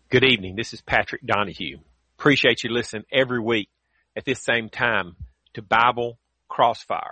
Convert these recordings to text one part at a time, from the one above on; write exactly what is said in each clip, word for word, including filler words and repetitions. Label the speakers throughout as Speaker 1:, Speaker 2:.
Speaker 1: Good evening. This is Patrick Donahue. Appreciate you listening every week at this same time to Bible Crossfire.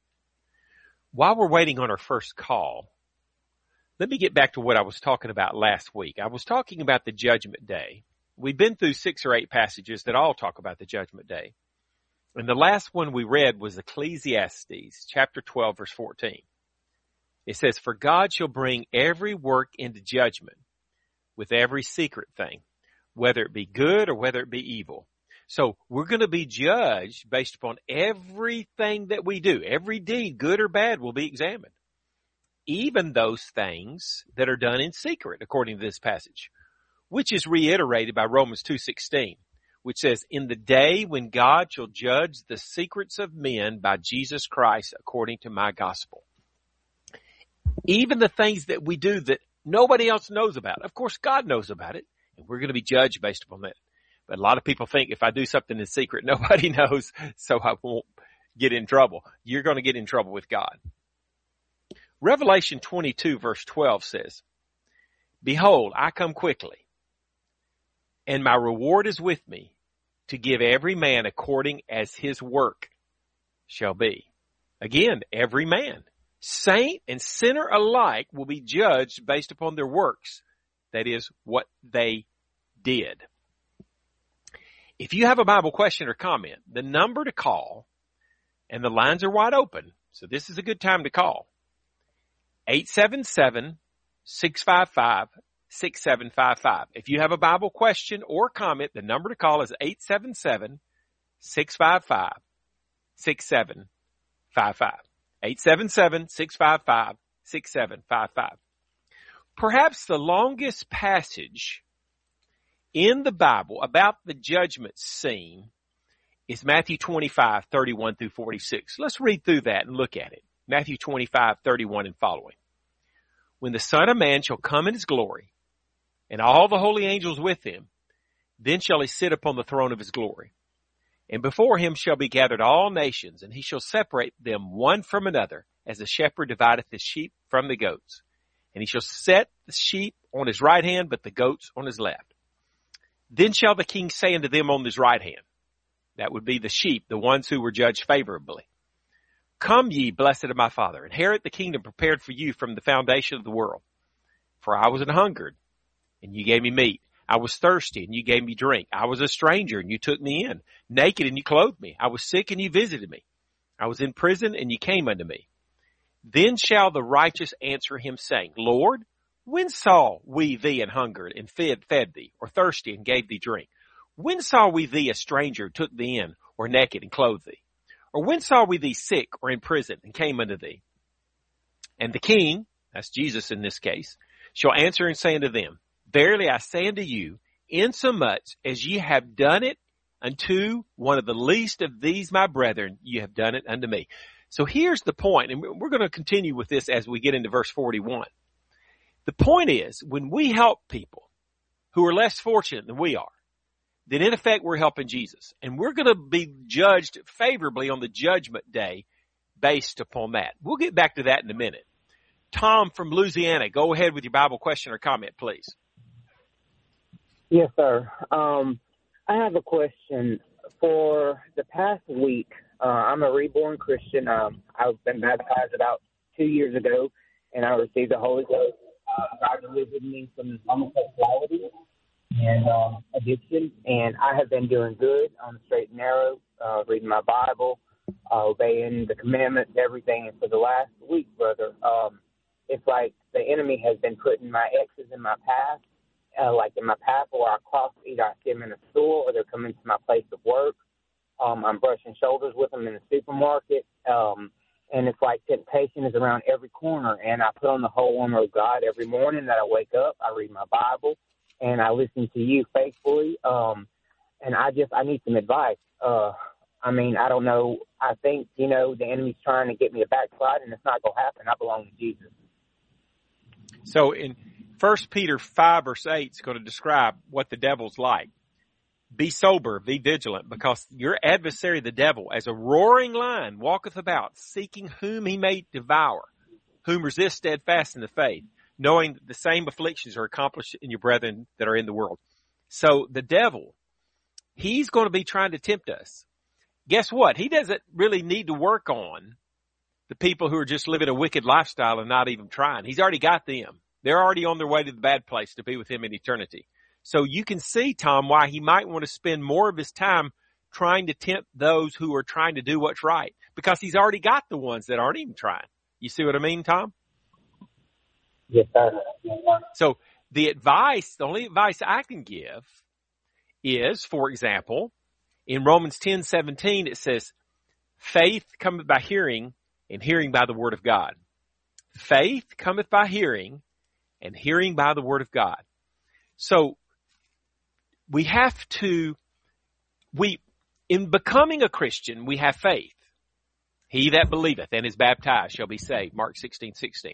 Speaker 1: While we're waiting on our first call, let me get back to what I was talking about last week. I was talking about the Judgment Day. We've been through six or eight passages that all talk about the Judgment Day. And the last one we read was Ecclesiastes chapter twelve, verse fourteen. It says, "For God shall bring every work into judgment with every secret thing, whether it be good or whether it be evil." So we're going to be judged based upon everything that we do. Every deed, good or bad, will be examined. Even those things that are done in secret, according to this passage, which is reiterated by Romans two sixteen, which says, "In the day when God shall judge the secrets of men by Jesus Christ according to my gospel." Even the things that we do that nobody else knows about. Of course, God knows about it, and we're going to be judged based upon that. But a lot of people think if I do something in secret, nobody knows, so I won't get in trouble. You're going to get in trouble with God. Revelation twenty-two, verse twelve says, "Behold, I come quickly, and my reward is with me to give every man according as his work shall be." Again, every man. Saint and sinner alike will be judged based upon their works. That is, what they did. If you have a Bible question or comment, the number to call, and the lines are wide open, so this is a good time to call, eight seven seven, six five five, six seven five five. If you have a Bible question or comment, the number to call is eight seven seven, six five five, six seven five five. eight seven seven, six five five, six seven five five. Perhaps the longest passage in the Bible about the judgment scene is Matthew twenty-five, thirty-one through forty-six. Let's read through that and look at it. Matthew twenty-five, thirty-one and following. "When the Son of Man shall come in his glory, and all the holy angels with him, then shall he sit upon the throne of his glory. And before him shall be gathered all nations, and he shall separate them one from another, as a shepherd divideth his sheep from the goats. And he shall set the sheep on his right hand, but the goats on his left. Then shall the king say unto them on his right hand," that would be the sheep, the ones who were judged favorably, "Come ye, blessed of my Father, inherit the kingdom prepared for you from the foundation of the world. For I was an hungered, and you gave me meat. I was thirsty, and you gave me drink. I was a stranger, and you took me in. Naked, and you clothed me. I was sick, and you visited me. I was in prison, and you came unto me. Then shall the righteous answer him, saying, Lord, when saw we thee an hungered, and fed, fed thee, or thirsty, and gave thee drink? When saw we thee a stranger, took thee in, or naked, and clothed thee? Or when saw we thee sick, or in prison, and came unto thee? And the king," that's Jesus in this case, "shall answer and say unto them, Verily I say unto you, insomuch as ye have done it unto one of the least of these my brethren, ye have done it unto me." So here's the point, and we're going to continue with this as we get into verse forty-one. The point is, when we help people who are less fortunate than we are, then in effect we're helping Jesus. And we're going to be judged favorably on the judgment day based upon that. We'll get back to that in a minute. Tom from Louisiana, go ahead with your Bible question or comment, please.
Speaker 2: Yes, sir. Um, I have a question. For the past week, uh, I'm a reborn Christian. Um, I've been baptized about two years ago, and I received the Holy Ghost. Uh, God delivered me from homosexuality and um, addiction, and I have been doing good on the straight and narrow, uh, reading my Bible, uh, obeying the commandments, everything. And for the last week, brother, um, it's like the enemy has been putting my exes in my path. Uh, like in my path where I cross, either I see them in a store or they're coming to my place of work. Um, I'm brushing shoulders with them in the supermarket. Um, and it's like temptation is around every corner. And I put on the whole armor of God every morning that I wake up. I read my Bible and I listen to you faithfully. Um, and I just, I need some advice. Uh, I mean, I don't know. I think, you know, the enemy's trying to get me to backslide, and it's not going to happen. I belong to Jesus.
Speaker 1: So in First Peter five, verse eight is going to describe what the devil's like. Be sober, be vigilant, because your adversary, the devil, as a roaring lion, walketh about, seeking whom he may devour, whom resist steadfast in the faith, knowing that the same afflictions are accomplished in your brethren that are in the world. So the devil, he's going to be trying to tempt us. Guess what? He doesn't really need to work on the people who are just living a wicked lifestyle and not even trying. He's already got them. They're already on their way to the bad place to be with him in eternity. So you can see, Tom, why he might want to spend more of his time trying to tempt those who are trying to do what's right, because he's already got the ones that aren't even trying. You see what I mean, Tom?
Speaker 2: Yes, sir.
Speaker 1: So the advice, the only advice I can give is, for example, in Romans ten seventeen, it says, faith cometh by hearing, and hearing by the word of God. Faith cometh by hearing, and hearing by the word of God. So we have to, we, in becoming a Christian, we have faith. He that believeth and is baptized shall be saved. Mark sixteen sixteen.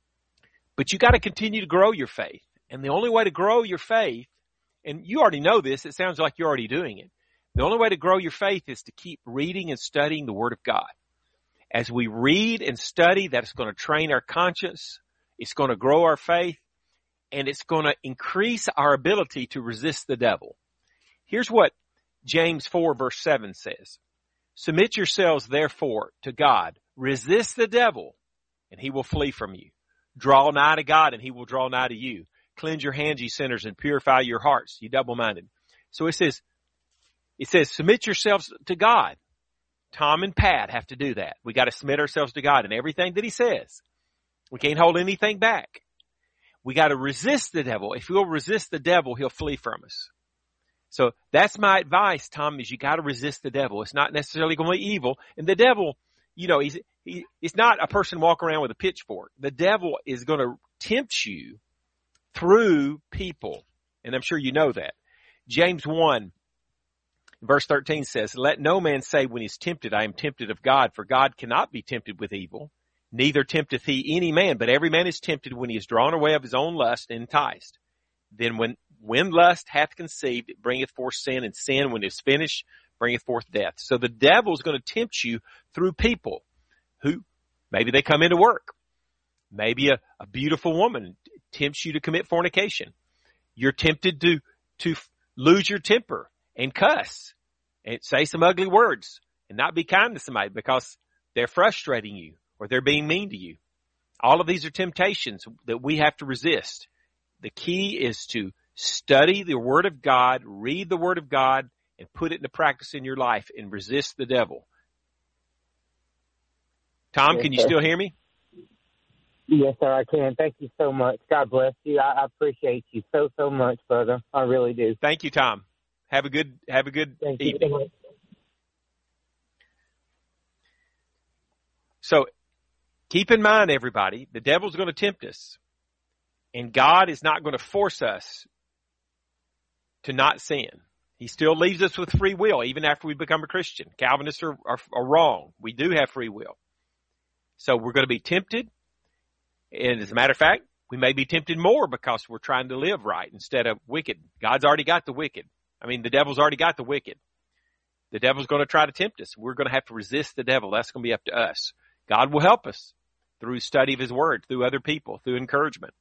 Speaker 1: But you got to continue to grow your faith. And the only way to grow your faith, and you already know this, it sounds like you're already doing it. The only way to grow your faith is to keep reading and studying the Word of God. As we read and study, that's going to train our conscience. It's going to grow our faith, and it's going to increase our ability to resist the devil. Here's what James four verse seven says. Submit yourselves therefore to God. Resist the devil, and he will flee from you. Draw nigh to God, and he will draw nigh to you. Cleanse your hands, ye sinners, and purify your hearts, ye double-minded. So it says, it says, submit yourselves to God. Tom and Pat have to do that. We got to submit ourselves to God in everything that he says. We can't hold anything back. We got to resist the devil. If we'll resist the devil, he'll flee from us. So that's my advice, Tom, is you got to resist the devil. It's not necessarily going to be evil. And the devil, you know, he's, he, it's not a person walking around with a pitchfork. The devil is going to tempt you through people. And I'm sure you know that. James one, verse thirteen says, let no man say when he's tempted, I am tempted of God, for God cannot be tempted with evil. Neither tempteth he any man, but every man is tempted when he is drawn away of his own lust and enticed. Then when, when lust hath conceived, it bringeth forth sin, and sin, when it is finished, bringeth forth death. So the devil is going to tempt you through people who, maybe they come into work. Maybe a, a beautiful woman tempts you to commit fornication. You're tempted to, to lose your temper and cuss and say some ugly words and not be kind to somebody because they're frustrating you or they're being mean to you. All of these are temptations that we have to resist. The key is to study the Word of God, read the Word of God, and put it into practice in your life and resist the devil. Tom, can you still hear me?
Speaker 2: Yes, sir, I can. Thank you so much. God bless you. I, I appreciate you so, so much, brother. I really do.
Speaker 1: Thank you, Tom. Have a good, have a good
Speaker 2: Thank
Speaker 1: evening.
Speaker 2: You.
Speaker 1: So keep in mind, everybody, the devil's going to tempt us. And God is not going to force us to not sin. He still leaves us with free will, even after we become a Christian. Calvinists are, are, are wrong. We do have free will. So we're going to be tempted. And as a matter of fact, we may be tempted more because we're trying to live right instead of wicked. God's already got the wicked. I mean, the devil's already got the wicked. The devil's going to try to tempt us. We're going to have to resist the devil. That's going to be up to us. God will help us through study of his word, through other people, through encouragement.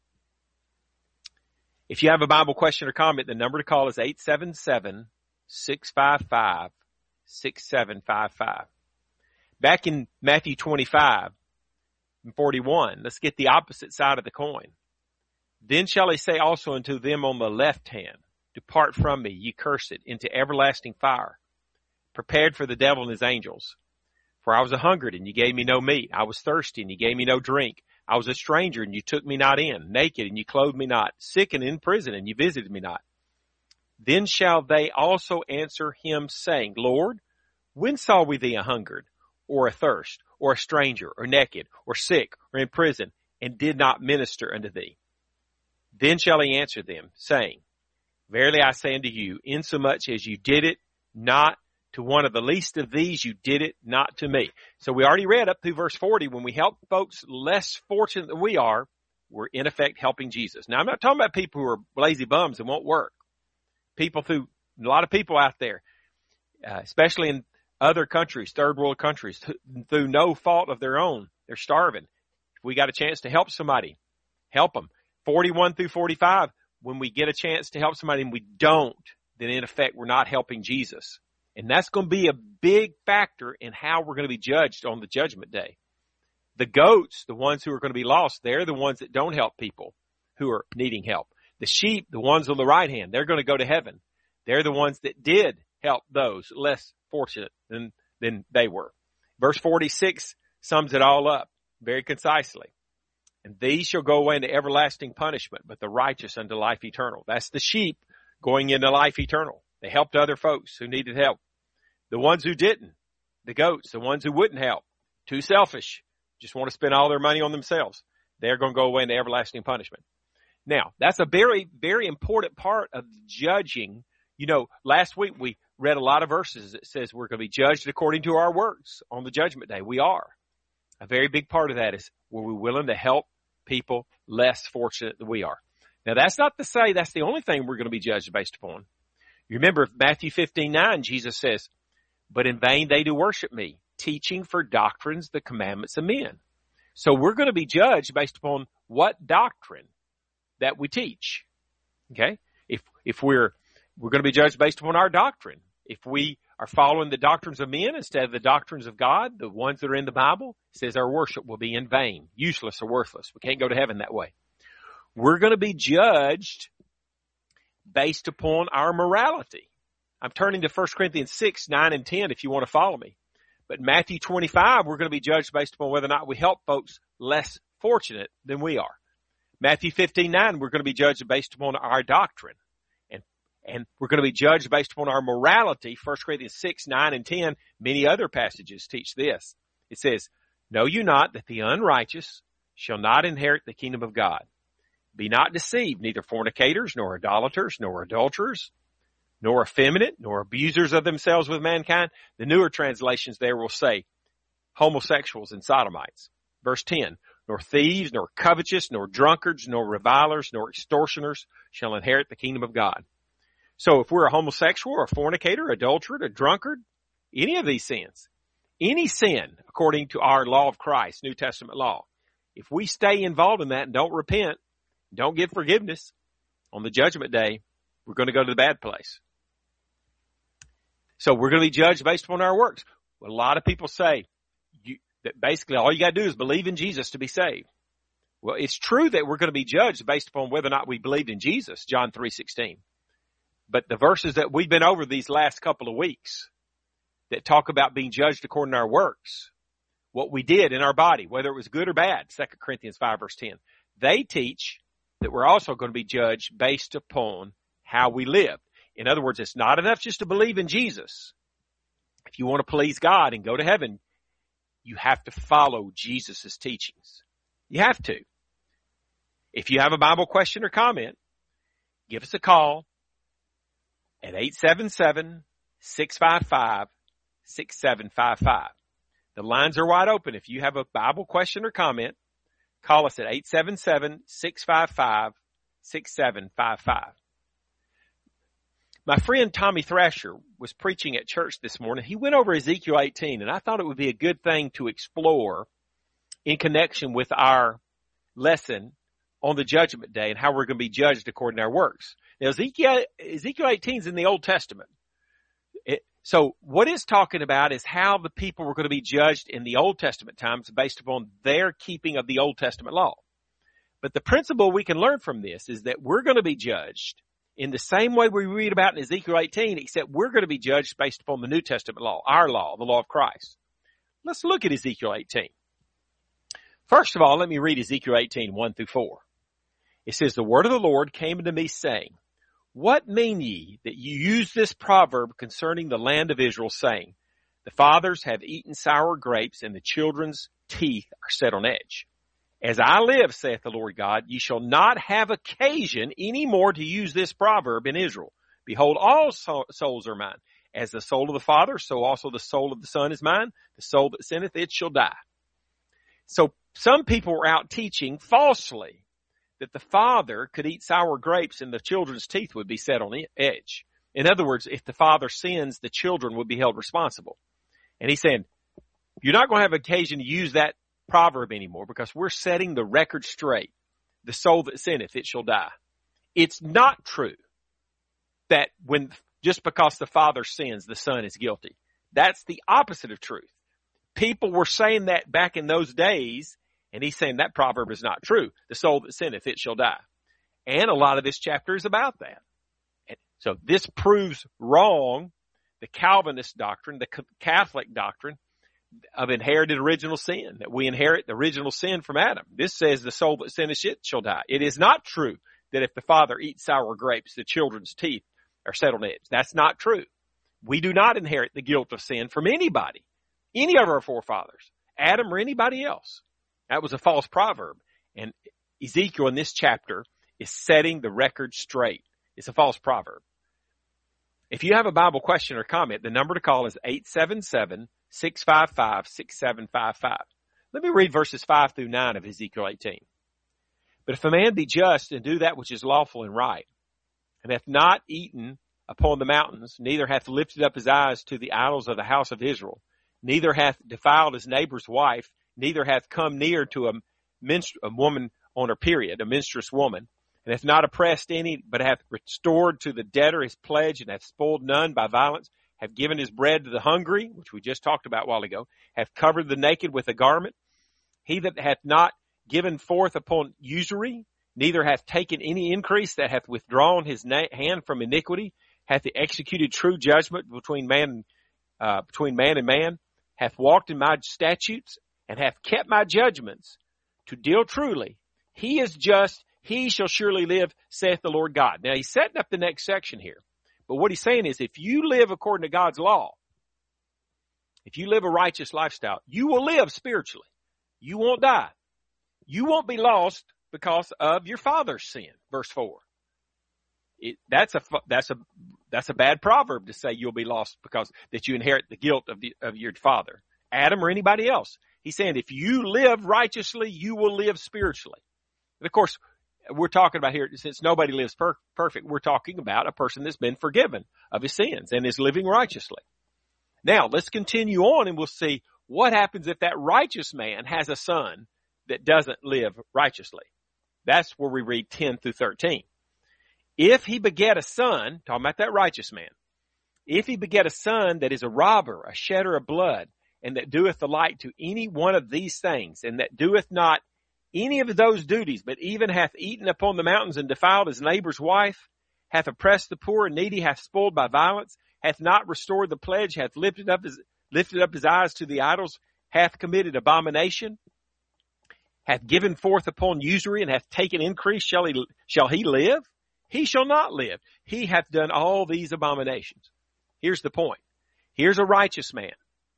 Speaker 1: If you have a Bible question or comment, the number to call is eight seven seven, six five five, six seven five five. Back in Matthew twenty-five and forty-one, let's get the opposite side of the coin. Then shall he say also unto them on the left hand, depart from me, ye cursed, into everlasting fire, prepared for the devil and his angels. For I was a hungered, and you gave me no meat. I was thirsty, and you gave me no drink. I was a stranger, and you took me not in. Naked, and you clothed me not. Sick and in prison, and you visited me not. Then shall they also answer him, saying, Lord, when saw we thee a hungered, or athirst, or a stranger, or naked, or sick, or in prison, and did not minister unto thee? Then shall he answer them, saying, Verily I say unto you, insomuch as you did it not to one of the least of these, you did it not to me. So we already read up through verse forty, when we help folks less fortunate than we are, we're in effect helping Jesus. Now, I'm not talking about people who are lazy bums and won't work. People through, a lot of people out there, uh, especially in other countries, third world countries, through no fault of their own, they're starving. If we got a chance to help somebody, help them. forty-one through forty-five, when we get a chance to help somebody and we don't, then in effect, we're not helping Jesus. And that's going to be a big factor in how we're going to be judged on the judgment day. The goats, the ones who are going to be lost, they're the ones that don't help people who are needing help. The sheep, the ones on the right hand, they're going to go to heaven. They're the ones that did help those less fortunate than, than they were. Verse forty-six sums it all up very concisely. And these shall go away into everlasting punishment, but the righteous unto life eternal. That's the sheep going into life eternal. They helped other folks who needed help. The ones who didn't, the goats, the ones who wouldn't help, too selfish, just want to spend all their money on themselves, they're going to go away into everlasting punishment. Now, that's a very, very important part of judging. You know, last week we read a lot of verses that says we're going to be judged according to our works on the judgment day. We are. A very big part of that is, were we willing to help people less fortunate than we are? Now, that's not to say that's the only thing we're going to be judged based upon. You remember Matthew fifteen nine, Jesus says, but in vain they do worship me, teaching for doctrines the commandments of men. So we're going to be judged based upon what doctrine that we teach. Okay? If, if we're, we're going to be judged based upon our doctrine. If we are following the doctrines of men instead of the doctrines of God, the ones that are in the Bible, it says our worship will be in vain, useless or worthless. We can't go to heaven that way. We're going to be judged based upon our morality. I'm turning to First Corinthians six, nine, and ten if you want to follow me. But in Matthew twenty-five, we're going to be judged based upon whether or not we help folks less fortunate than we are. Matthew fifteen, nine, we're going to be judged based upon our doctrine. And, and we're going to be judged based upon our morality. First Corinthians six, nine, and ten, many other passages teach this. It says, know you not that the unrighteous shall not inherit the kingdom of God? Be not deceived, neither fornicators, nor idolaters, nor adulterers, nor effeminate, nor abusers of themselves with mankind. The newer translations there will say homosexuals and sodomites. Verse ten, nor thieves, nor covetous, nor drunkards, nor revilers, nor extortioners shall inherit the kingdom of God. So if we're a homosexual or a fornicator, adulterer, a drunkard, any of these sins, any sin according to our law of Christ, New Testament law, if we stay involved in that and don't repent, don't give forgiveness, on the judgment day, we're going to go to the bad place. So we're going to be judged based upon our works. Well, a lot of people say you, that basically all you got to do is believe in Jesus to be saved. Well, it's true that we're going to be judged based upon whether or not we believed in Jesus, John three sixteen. But the verses that we've been over these last couple of weeks that talk about being judged according to our works, what we did in our body, whether it was good or bad, Second Corinthians five verse ten, they teach that we're also going to be judged based upon how we live. In other words, it's not enough just to believe in Jesus. If you want to please God and go to heaven, you have to follow Jesus' teachings. You have to. If you have a Bible question or comment, give us a call at eight seven seven, six five five, six seven five five. The lines are wide open. If you have a Bible question or comment, call us at eight seven seven, six five five, six seven five five. My friend Tommy Thrasher was preaching at church this morning. He went over Ezekiel eighteen, and I thought it would be a good thing to explore in connection with our lesson on the judgment day and how we're going to be judged according to our works. Now, Ezekiel, Ezekiel eighteen is in the Old Testament. It, so what it's talking about is how the people were going to be judged in the Old Testament times based upon their keeping of the Old Testament law. But the principle we can learn from this is that we're going to be judged in the same way we read about in Ezekiel eighteen, except we're going to be judged based upon the New Testament law, our law, the law of Christ. Let's look at Ezekiel eighteen. First of all, let me read Ezekiel eighteen, one through four. It says, the word of the Lord came unto me, saying, what mean ye that you use this proverb concerning the land of Israel, saying, the fathers have eaten sour grapes, and the children's teeth are set on edge? As I live, saith the Lord God, ye shall not have occasion any more to use this proverb in Israel. Behold, all souls are mine. As the soul of the Father, so also the soul of the Son is mine. The soul that sinneth, it shall die. So some people were out teaching falsely that the father could eat sour grapes and the children's teeth would be set on edge. In other words, if the father sins, the children would be held responsible. And he's saying, you're not going to have occasion to use that proverb anymore because we're setting the record straight. The soul that sinneth, it shall die. It's not true that when just because the father sins, the son is guilty. That's the opposite of truth. People were saying that back in those days, and he's saying that proverb is not true. The soul that sinneth, it shall die. And a lot of this chapter is about that. And so this proves wrong the Calvinist doctrine, the Catholic doctrine of inherited original sin, that we inherit the original sin from Adam. This says the soul that sinneth, it shall die. It is not true that if the father eats sour grapes, the children's teeth are set on edge. That's not true. We do not inherit the guilt of sin from anybody, any of our forefathers, Adam or anybody else. That was a false proverb. And Ezekiel in this chapter is setting the record straight. It's a false proverb. If you have a Bible question or comment, the number to call is eight seven seven, six five five, six seven five five. Let me read verses five through nine of Ezekiel eighteen. But if a man be just and do that which is lawful and right, and hath not eaten upon the mountains, neither hath lifted up his eyes to the idols of the house of Israel, neither hath defiled his neighbor's wife, neither hath come near to a, menstru- a woman on her period, a menstruous woman, and hath not oppressed any, but hath restored to the debtor his pledge, and hath spoiled none by violence, hath given his bread to the hungry, which we just talked about a while ago, hath covered the naked with a garment, he that hath not given forth upon usury, neither hath taken any increase, that hath withdrawn his na- hand from iniquity, hath executed true judgment between man, uh, between man and man, hath walked in my statutes, and hath kept my judgments to deal truly. He is just, he shall surely live, saith the Lord God. Now he's setting up the next section here. But what he's saying is, if you live according to God's law, if you live a righteous lifestyle, you will live spiritually. You won't die. You won't be lost because of your father's sin. Verse four. It, that's a, that's a, that's a bad proverb to say you'll be lost because that you inherit the guilt of the, of your father, Adam or anybody else. He's saying if you live righteously, you will live spiritually. And of course, we're talking about here, since nobody lives per- perfect, we're talking about a person that's been forgiven of his sins and is living righteously. Now, let's continue on and we'll see what happens if that righteous man has a son that doesn't live righteously. That's where we read ten through thirteen. If he beget a son, talking about that righteous man, if he beget a son that is a robber, a shedder of blood, and that doeth the like to any one of these things, and that doeth not any of those duties, but even hath eaten upon the mountains and defiled his neighbor's wife, hath oppressed the poor and needy, hath spoiled by violence, hath not restored the pledge, hath lifted up his, lifted up his eyes to the idols, hath committed abomination, hath given forth upon usury, and hath taken increase, shall he, shall he live? He shall not live. He hath done all these abominations. Here's the point. Here's a righteous man.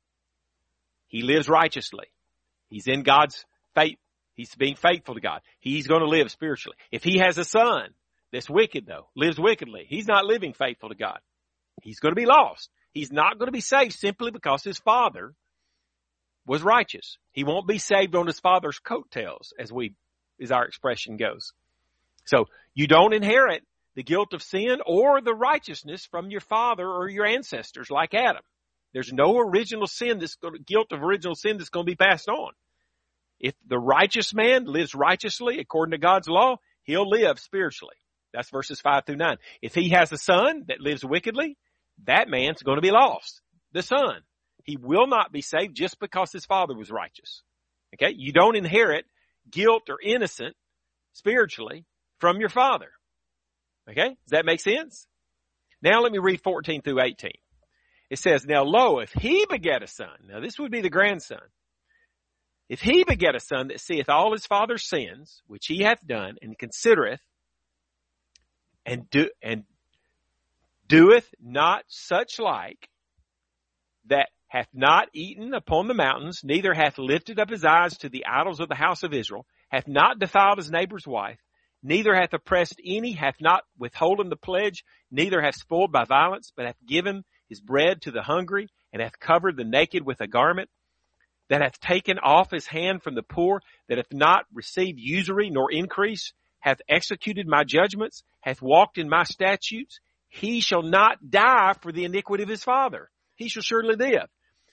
Speaker 1: He lives righteously. He's in God's faith. He's being faithful to God. He's going to live spiritually. If he has a son that's wicked, though, lives wickedly, he's not living faithful to God. He's going to be lost. He's not going to be saved simply because his father was righteous. He won't be saved on his father's coattails, as we, as our expression goes. So you don't inherit the guilt of sin or the righteousness from your father or your ancestors like Adam. There's no original sin that's going to, guilt of original sin that's going to be passed on. If the righteous man lives righteously according to God's law, he'll live spiritually. That's verses five through nine. If he has a son that lives wickedly, that man's going to be lost. The son. He will not be saved just because his father was righteous. Okay? You don't inherit guilt or innocence spiritually from your father. Okay? Does that make sense? Now let me read fourteen through eighteen. It says, now lo, if he beget a son, now this would be the grandson. If he beget a son that seeth all his father's sins, which he hath done, and considereth, and do, and doeth not such like, that hath not eaten upon the mountains, neither hath lifted up his eyes to the idols of the house of Israel, hath not defiled his neighbor's wife, neither hath oppressed any, hath not withholden the pledge, neither hath spoiled by violence, but hath given his bread to the hungry, and hath covered the naked with a garment, that hath taken off his hand from the poor, that hath not received usury nor increase, hath executed my judgments, hath walked in my statutes, he shall not die for the iniquity of his father. He shall surely live.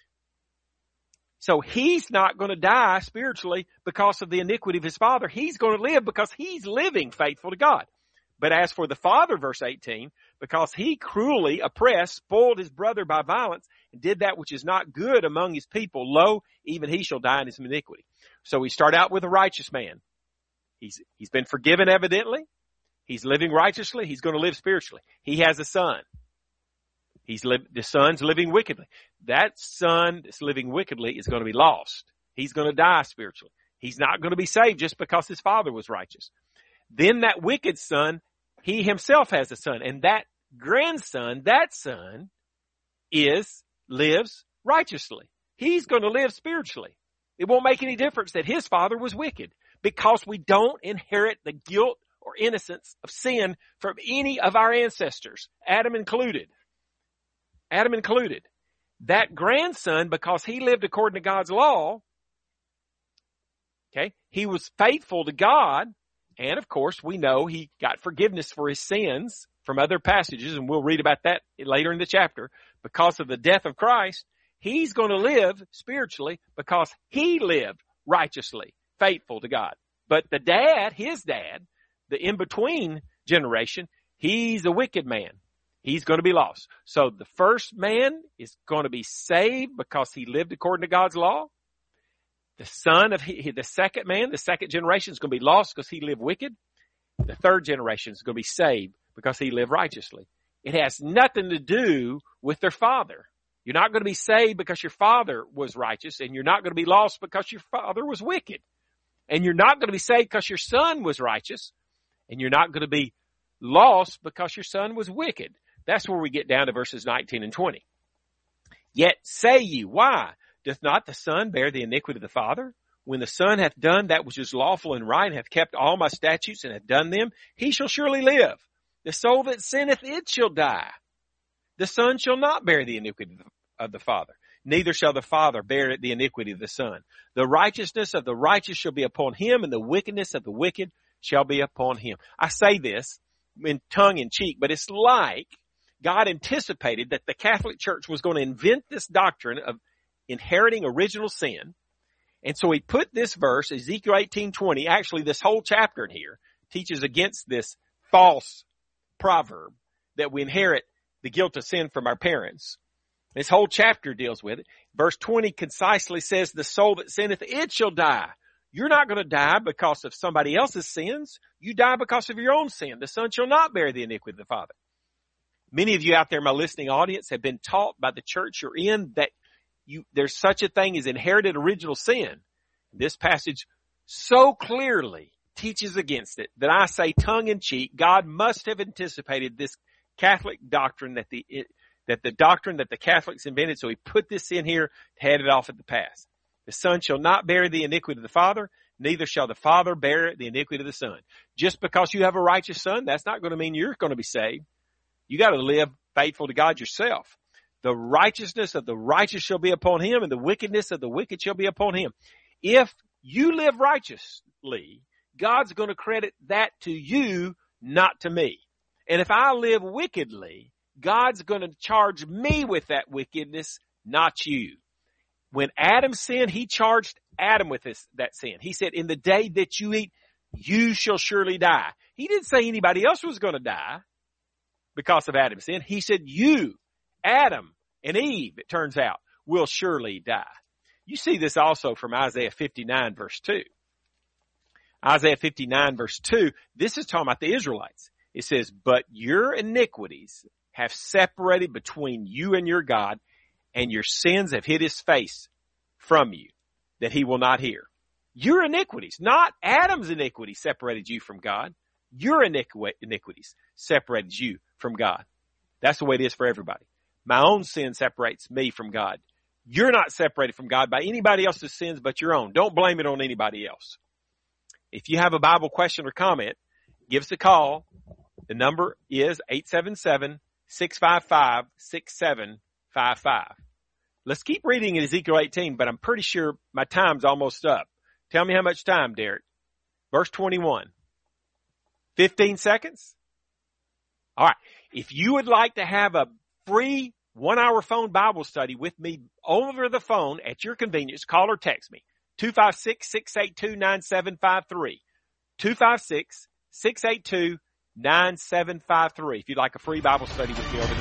Speaker 1: So he's not going to die spiritually because of the iniquity of his father. He's going to live because he's living faithful to God. But as for the father, verse eighteen, because he cruelly oppressed, spoiled his brother by violence, and did that which is not good among his people, lo, even he shall die in his iniquity. So we start out with a righteous man. He's, he's been forgiven evidently. He's living righteously. He's going to live spiritually. He has a son. He's li- the son's living wickedly. That son that's living wickedly is going to be lost. He's going to die spiritually. He's not going to be saved just because his father was righteous. Then that wicked son, he himself has a son, and that grandson, that son, is, lives righteously. He's going to live spiritually. It won't make any difference that his father was wicked, because we don't inherit the guilt or innocence of sin from any of our ancestors, Adam included. Adam included. That grandson, because he lived according to God's law, okay, he was faithful to God, and of course we know he got forgiveness for his sins from other passages, and we'll read about that later in the chapter. Because of the death of Christ, he's going to live spiritually because he lived righteously, faithful to God. But the dad, his dad, the in-between generation, he's a wicked man. He's going to be lost. So the first man is going to be saved because he lived according to God's law. The son of he, the second man, the second generation is going to be lost because he lived wicked. The third generation is going to be saved because he lived righteously. It has nothing to do with their father. You're not going to be saved because your father was righteous, and you're not going to be lost because your father was wicked. And you're not going to be saved because your son was righteous, and you're not going to be lost because your son was wicked. That's where we get down to verses nineteen and twenty. Yet say ye, why doth not the son bear the iniquity of the father? When the son hath done that which is lawful and right, and hath kept all my statutes and hath done them, he shall surely live. The soul that sinneth, it shall die. The son shall not bear the iniquity of the father, neither shall the father bear the iniquity of the son. The righteousness of the righteous shall be upon him, and the wickedness of the wicked shall be upon him. I say this in tongue in cheek, but it's like God anticipated that the Catholic Church was going to invent this doctrine of inheriting original sin. And so he put this verse, Ezekiel eighteen twenty, actually this whole chapter in here teaches against this false proverb that we inherit the guilt of sin from our parents. This whole chapter deals with it. Verse twenty concisely says, the soul that sinneth, it shall die. You're not going to die because of somebody else's sins. You die because of your own sin. The son shall not bear the iniquity of the father. Many of you out there in my listening audience have been taught by the church you're in that you, there's such a thing as inherited original sin. This passage so clearly teaches against it that I say tongue in cheek, God must have anticipated this Catholic doctrine that the, it, that the doctrine that the Catholics invented. So he put this in here to head it off at the pass. The son shall not bear the iniquity of the father, neither shall the father bear the iniquity of the son. Just because you have a righteous son, that's not going to mean you're going to be saved. You got to live faithful to God yourself. The righteousness of the righteous shall be upon him, and the wickedness of the wicked shall be upon him. If you live righteously, God's going to credit that to you, not to me. And if I live wickedly, God's going to charge me with that wickedness, not you. When Adam sinned, he charged Adam with this, that sin. He said, in the day that you eat, you shall surely die. He didn't say anybody else was going to die because of Adam's sin. He said, you, Adam and Eve, it turns out, will surely die. You see this also from Isaiah fifty-nine verse two. Isaiah fifty-nine verse two, this is talking about the Israelites. It says, but your iniquities have separated between you and your God, and your sins have hid his face from you, that he will not hear. Your iniquities, not Adam's iniquities, separated you from God. Your iniquities separated you from God. That's the way it is for everybody. My own sin separates me from God. You're not separated from God by anybody else's sins but your own. Don't blame it on anybody else. If you have a Bible question or comment, give us a call. The number is eight seven seven, six five five, six seven five five. Let's keep reading in Ezekiel eighteen, but I'm pretty sure my time's almost up. Tell me how much time, Derek. Verse twenty-one. fifteen seconds? All right. If you would like to have a free one-hour phone Bible study with me over the phone at your convenience, call or text me. two five six, six eight two, nine seven five three. two five six, six eight two, nine seven five three if you'd like a free Bible study with me over the